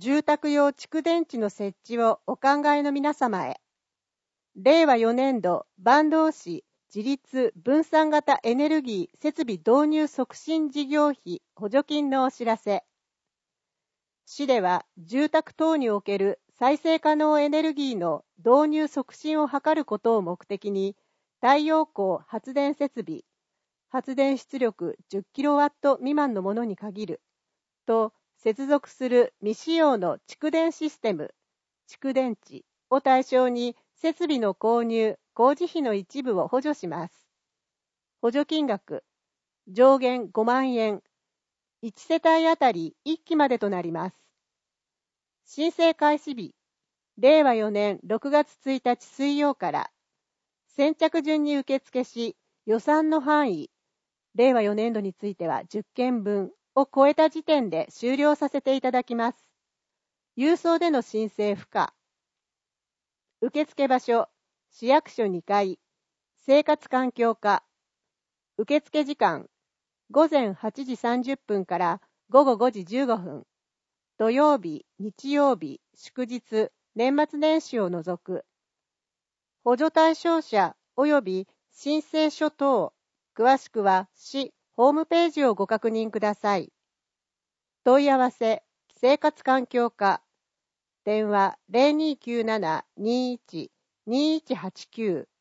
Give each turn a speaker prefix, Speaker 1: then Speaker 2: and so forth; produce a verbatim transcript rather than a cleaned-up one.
Speaker 1: 住宅用蓄電池の設置をお考えの皆様へ、れいわよねんど坂東市自立分散型エネルギー設備導入促進事業費補助金のお知らせ。市では住宅等における再生可能エネルギーの導入促進を図ることを目的に、太陽光発電設備、発電出力 じゅっキロワット 未満のものに限ると接続する未使用の蓄電システム、蓄電池を対象に設備の購入、工事費の一部を補助します。補助金額、上限ごまんえん、いちせたいあたりいっきまでとなります。申請開始日、れいわよねんろくがつついたち水曜から、先着順に受付し、予算の範囲、れいわよねんどについてはじゅっけんぶんを超えた時点で終了させていただきます。郵送での申請不可。受付場所、市役所にかい、生活環境課。受付時間、ごぜんはちじさんじゅっぷんからごごごじじゅうごふん。土曜日、日曜日、祝日、年末年始を除く。補助対象者及び申請書等、詳しくは市ホームページをご確認ください。問い合わせ、生活環境課。電話 ゼロにきゅうなな にいち にいちはちきゅう